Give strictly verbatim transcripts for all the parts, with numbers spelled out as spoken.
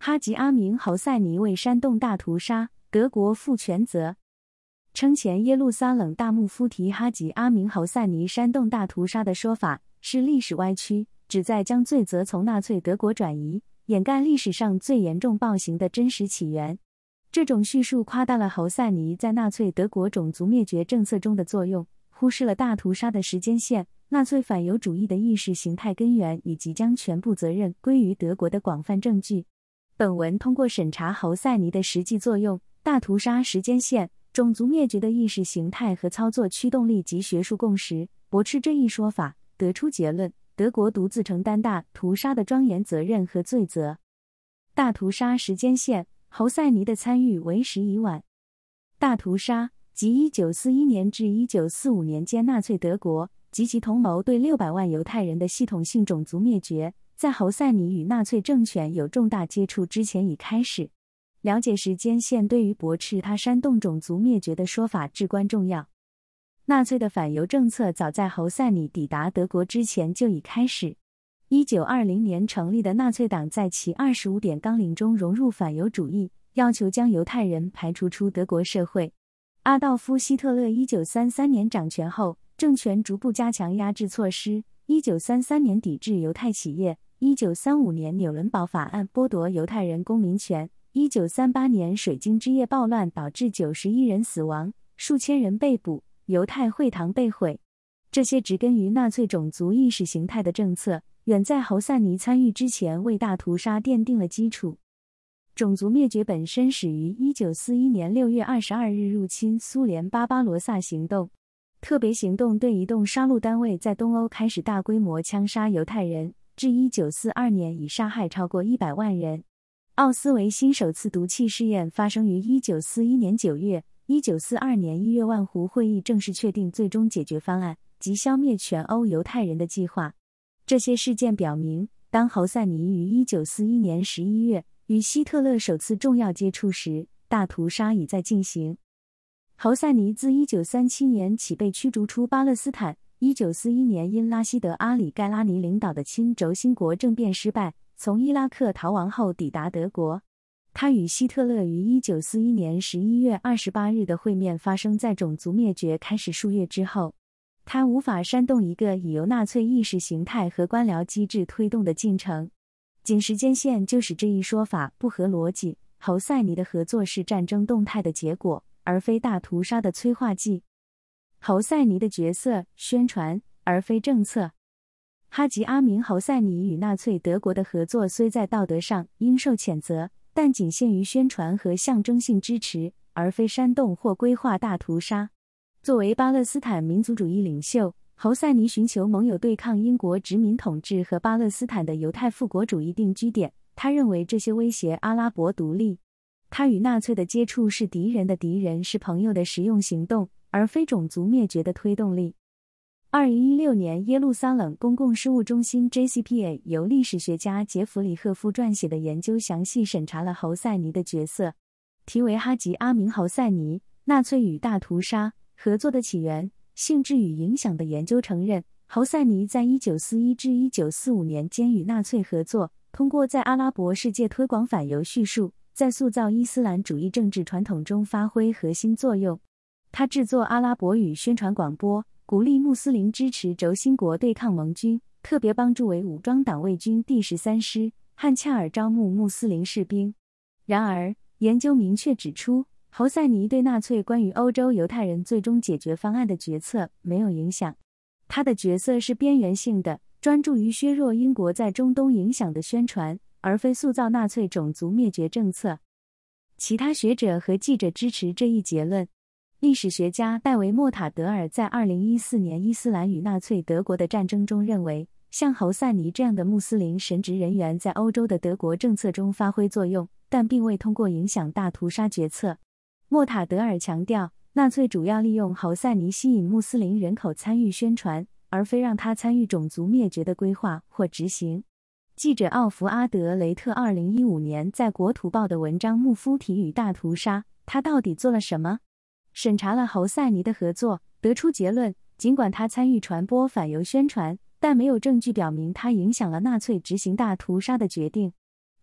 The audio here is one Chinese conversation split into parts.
哈吉阿明侯赛尼为煽动大屠杀，德国负全责。称前耶路撒冷大穆夫提哈吉阿明侯赛尼煽动大屠杀的说法是历史歪曲，旨在将罪责从纳粹德国转移，掩盖历史上最严重暴行的真实起源。这种叙述夸大了侯赛尼在纳粹德国种族灭绝政策中的作用，忽视了大屠杀的时间线、纳粹反犹主义的意识形态根源以及将全部责任归于德国的广泛证据。本文通过审查侯赛尼的实际作用、大屠杀时间线、种族灭绝的意识形态和操作驱动力及学术共识，驳斥这一说法，得出结论：德国独自承担大屠杀的庄严责任和罪责。大屠杀时间线，侯赛尼的参与为时已晚。大屠杀即一九四一年至一九四五年间纳粹德国及其同谋对六百万犹太人的系统性种族灭绝，在侯赛尼与纳粹政权有重大接触之前已开始。了解时间线对于驳斥他煽动种族灭绝的说法至关重要。纳粹的反犹政策早在侯赛尼抵达德国之前就已开始。一九二零年成立的纳粹党在其二十五点纲领中融入反犹主义，要求将犹太人排除出德国社会。阿道夫·希特勒一九三三年掌权后，政权逐步加强压制措施。一九三三年抵制犹太企业，一九三五年纽伦堡法案剥夺犹太人公民权，一九三八年水晶之夜暴乱导致九十一人死亡，数千人被捕，犹太会堂被毁。这些植根于纳粹种族意识形态的政策，远在侯赛尼参与之前为大屠杀奠定了基础。种族灭绝本身始于一九四一年六月二十二日入侵苏联巴巴罗萨行动。特别行动队移动杀戮单位在东欧开始大规模枪杀犹太人，至一九四二年已杀害超过一百万人。奥斯维辛首次毒气试验发生于一九四一年九月，一九四二年一月万湖会议正式确定最终解决方案及消灭全欧犹太人的计划。这些事件表明，当侯赛尼于一九四一年十一月与希特勒首次重要接触时，大屠杀已在进行。侯赛尼自一九三七年起被驱逐出巴勒斯坦，一九四一年因拉希德·阿里盖拉尼领导的亲轴心国政变失败，从伊拉克逃亡后抵达德国。他与希特勒于一九四一年十一月二十八日的会面发生在种族灭绝开始数月之后。他无法煽动一个以由纳粹意识形态和官僚机制推动的进程。仅时间线就使这一说法不合逻辑。侯赛尼的合作是战争动态的结果，而非大屠杀的催化剂。侯赛尼的角色，宣传，而非政策。哈吉阿明侯赛尼与纳粹德国的合作虽在道德上应受谴责，但仅限于宣传和象征性支持，而非煽动或规划大屠杀。作为巴勒斯坦民族主义领袖，侯赛尼寻求盟友对抗英国殖民统治和巴勒斯坦的犹太复国主义定居点。他认为这些威胁阿拉伯独立。他与纳粹的接触是敌人的敌人是朋友的实用行动，而非种族灭绝的推动力。二零一六年，耶路撒冷公共事务中心 J C P A 由历史学家杰弗里·赫夫撰写的研究详细审查了侯赛尼的角色。题为哈吉阿明侯赛尼：纳粹与大屠杀合作的起源、性质与影响的研究承认，侯赛尼在一九四一至一九四五年间与纳粹合作，通过在阿拉伯世界推广反犹叙述，在塑造伊斯兰主义政治传统中发挥核心作用。他制作阿拉伯语宣传广播，鼓励穆斯林支持轴心国对抗盟军，特别帮助为武装党卫军第十三师汉恰尔招募穆斯林士兵。然而，研究明确指出，侯赛尼对纳粹关于欧洲犹太人最终解决方案的决策没有影响。他的角色是边缘性的，专注于削弱英国在中东影响的宣传，而非塑造纳粹种族灭绝政策。其他学者和记者支持这一结论。历史学家戴维·莫塔德尔在二零一四年伊斯兰与纳粹德国的战争中认为，像侯赛尼这样的穆斯林神职人员在欧洲的德国政策中发挥作用，但并未通过影响大屠杀决策。莫塔德尔强调，纳粹主要利用侯赛尼吸引穆斯林人口参与宣传，而非让他参与种族灭绝的规划或执行。记者奥弗阿德雷特二零一五年在国土报的文章《穆夫提与大屠杀》，他到底做了什么？审查了侯赛尼的合作，得出结论，尽管他参与传播反犹宣传，但没有证据表明他影响了纳粹执行大屠杀的决定。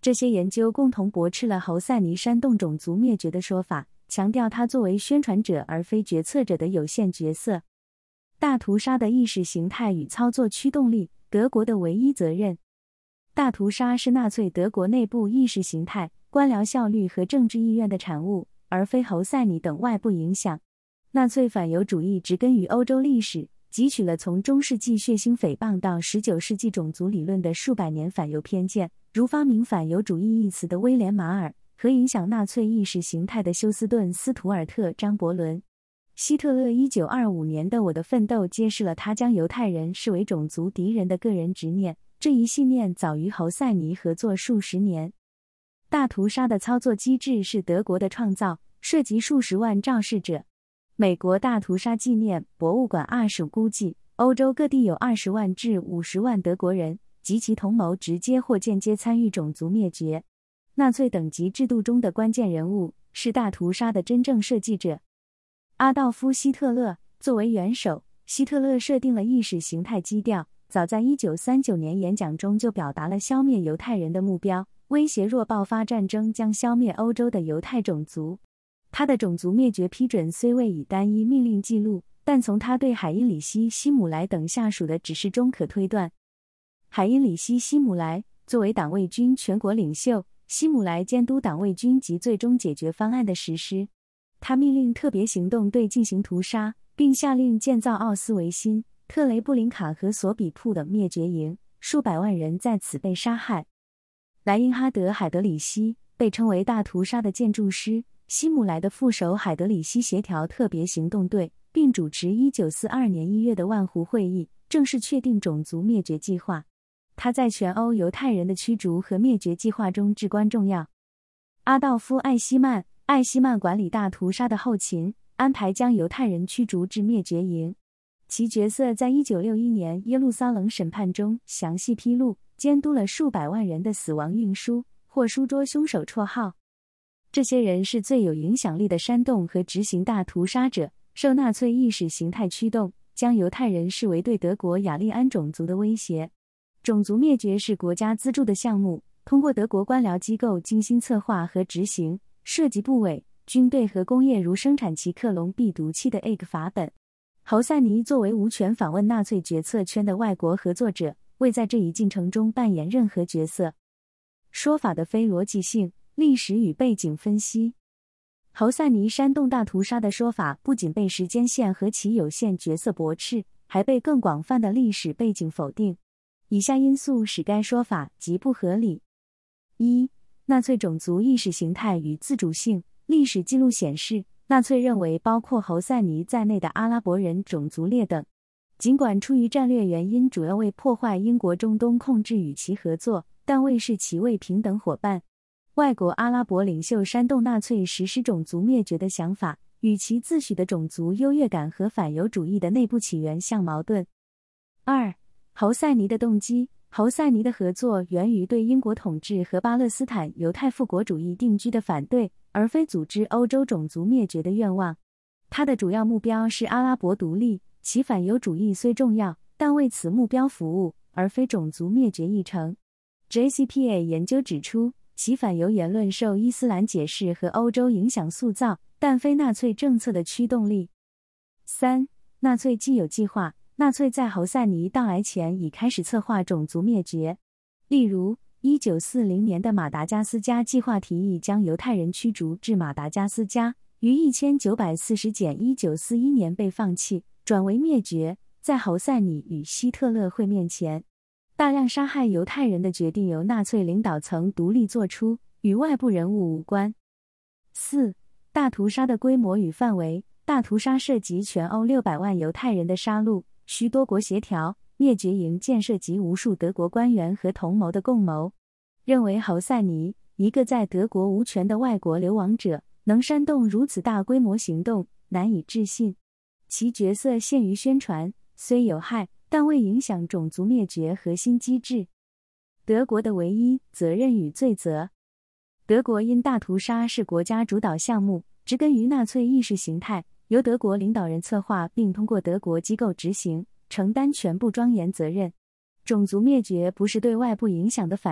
这些研究共同驳斥了侯赛尼煽动种族灭绝的说法，强调他作为宣传者而非决策者的有限角色。大屠杀的意识形态与操作驱动力，德国的唯一责任。大屠杀是纳粹德国内部意识形态、官僚效率和政治意愿的产物，而非侯赛尼等外部影响。纳粹反犹主义植根于欧洲历史，汲取了从中世纪血腥诽谤到十九世纪种族理论的数百年反犹偏见，如发明反犹主义一词的威廉·马尔和影响纳粹意识形态的休斯顿·斯图尔特·张伯伦。希特勒一九二五年的《我的奋斗》揭示了他将犹太人视为种族敌人的个人执念，这一信念早于侯赛尼合作数十年。大屠杀的操作机制是德国的创造，涉及数十万肇事者。美国大屠杀纪念博物馆二十估计，欧洲各地有二十万至五十万德国人及其同谋直接或间接参与种族灭绝。纳粹等级制度中的关键人物是大屠杀的真正设计者。阿道夫·希特勒作为元首，希特勒设定了意识形态基调，早在一九三九年演讲中就表达了消灭犹太人的目标，威胁若爆发战争将消灭欧洲的犹太种族。他的种族灭绝批准虽未以单一命令记录，但从他对海因里希·希姆莱等下属的指示中可推断。海因里希·希姆莱作为党卫军全国领袖，希姆莱监督党卫军及最终解决方案的实施。他命令特别行动队进行屠杀，并下令建造奥斯维辛、特雷布林卡和索比铺等灭绝营，数百万人在此被杀害。莱因哈德·海德里希被称为大屠杀的建筑师，希姆莱的副手海德里希协调特别行动队，并主持一九四二年一月的万湖会议，正式确定种族灭绝计划。他在全欧犹太人的驱逐和灭绝计划中至关重要。阿道夫·艾希曼艾希曼管理大屠杀的后勤，安排将犹太人驱逐至灭绝营。其角色在一九六一年耶路撒冷审判中详细披露，监督了数百万人的死亡运输，或书桌凶手绰号。这些人是最有影响力的煽动和执行大屠杀者，受纳粹意识形态驱动，将犹太人视为对德国雅利安种族的威胁。种族灭绝是国家资助的项目，通过德国官僚机构精心策划和执行，涉及部委、军队和工业如生产其克隆 B 毒气的 A G 法本。侯赛尼作为无权访问纳粹决策圈的外国合作者，未在这一进程中扮演任何角色。说法的非逻辑性，历史与背景分析。侯赛尼煽动大屠杀的说法不仅被时间线和其有限角色驳斥，还被更广泛的历史背景否定。以下因素使该说法极不合理。一、纳粹种族意识形态与自主性。历史记录显示，纳粹认为包括侯赛尼在内的阿拉伯人种族劣等。尽管出于战略原因主要为破坏英国中东控制与其合作，但未视其为平等伙伴。外国阿拉伯领袖煽动纳粹实施种族灭绝的想法，与其自诩的种族优越感和反犹主义的内部起源相矛盾。二、侯赛尼的动机。侯赛尼的合作源于对英国统治和巴勒斯坦犹太复国主义定居的反对，而非组织欧洲种族灭绝的愿望。他的主要目标是阿拉伯独立，其反犹主义虽重要，但为此目标服务，而非种族灭绝议程。J C P O A 研究指出，其反犹言论受伊斯兰解释和欧洲影响塑造，但非纳粹政策的驱动力。三、纳粹既有计划。纳粹在侯赛尼到来前已开始策划种族灭绝。例如，一九四零年的马达加斯加计划提议将犹太人驱逐至马达加斯加，于一千九百四十减一九四一年被放弃，转为灭绝。在侯赛尼与希特勒会面前，大量杀害犹太人的决定由纳粹领导层独立做出，与外部人物无关。四、大屠杀的规模与范围。大屠杀涉及全欧六百万犹太人的杀戮，需多国协调，灭绝营建设及无数德国官员和同谋的共谋。认为侯赛尼，一个在德国无权的外国流亡者，能煽动如此大规模行动，难以置信。其角色限于宣传，虽有害，但未影响种族灭绝核心机制。德国的唯一责任与罪责。德国因大屠杀是国家主导项目，植根于纳粹意识形态，由德国领导人策划并通过德国机构执行，承担全部庄严责任。种族灭绝不是对外部影响的反应，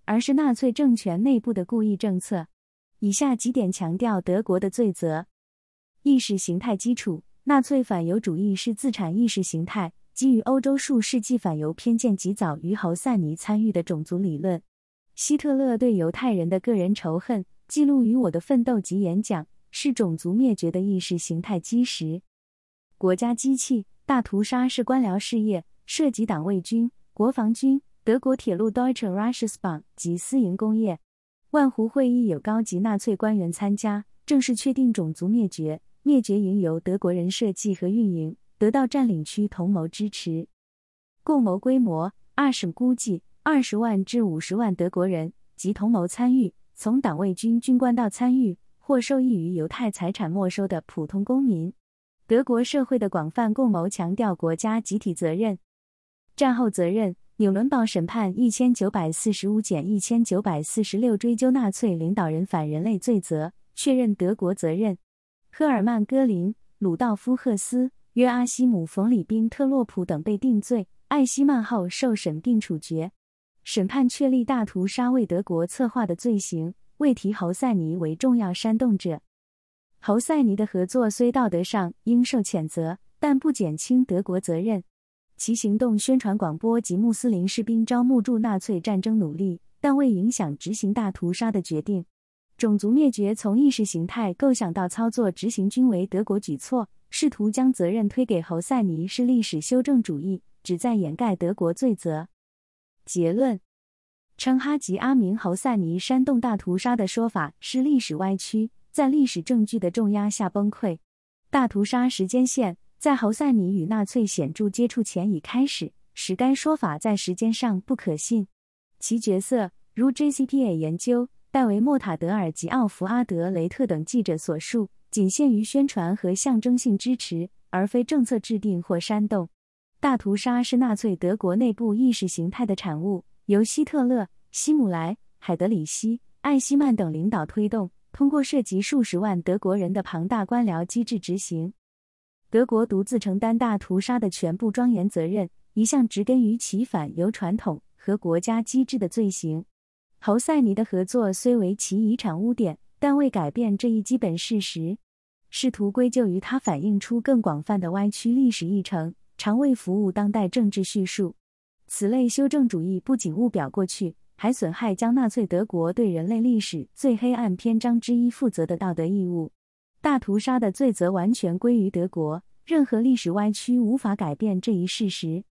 而是纳粹政权内部的故意政策。以下几点强调德国的罪责。意识形态基础。纳粹反犹主义是自产意识形态，基于欧洲数世纪反犹偏见及早于侯赛尼参与的种族理论。希特勒对犹太人的个人仇恨，记录于我的奋斗及演讲，是种族灭绝的意识形态基石。国家机器。大屠杀是官僚事业，涉及党卫军、国防军、德国铁路 Deutsche Reichsbahn 及私营工业。万湖会议有高级纳粹官员参加，正式确定种族灭绝。灭绝营由德国人设计和运营，得到占领区同谋支持。共谋规模。二审估计二十万至五十万德国人及同谋参与，从党卫军军官到参与或受益于犹太财产没收的普通公民。德国社会的广泛共谋强调国家集体责任。战后责任。纽伦堡审判一千九百四十五减一千九百四十六追究纳粹领导人反人类罪责，确认德国责任。赫尔曼·戈林、鲁道夫·赫斯、约阿希姆·冯·里宾特洛普等被定罪，艾希曼后受审并处决。审判确立大屠杀为德国策划的罪行，未提侯赛尼为重要煽动者。侯赛尼的合作虽道德上应受谴责，但不减轻德国责任。其行动宣传广播及穆斯林士兵招募助纳粹战争努力，但未影响执行大屠杀的决定。种族灭绝从意识形态构想到操作执行均为德国举措，试图将责任推给侯赛尼是历史修正主义，旨在掩盖德国罪责。结论称哈吉阿明侯赛尼煽动大屠杀的说法是历史歪曲，在历史证据的重压下崩溃。大屠杀时间线在侯赛尼与纳粹显著接触前已开始，使该说法在时间上不可信。其角色，如 J C P O 研究戴维·莫塔德尔及奥弗阿德·雷特等记者所述，仅限于宣传和象征性支持，而非政策制定或煽动。大屠杀是纳粹德国内部意识形态的产物，由希特勒、希姆莱、海德里希、艾希曼等领导推动，通过涉及数十万德国人的庞大官僚机制执行。德国独自承担大屠杀的全部庄严责任，一向植根于其反犹传统和国家机制的罪行。侯赛尼的合作虽为其遗产污点，但未改变这一基本事实。试图归咎于它反映出更广泛的歪曲历史议程，常为服务当代政治叙述。此类修正主义不仅误表过去，还损害将纳粹德国对人类历史最黑暗篇章之一负责的道德义务。大屠杀的罪责完全归于德国，任何历史歪曲无法改变这一事实。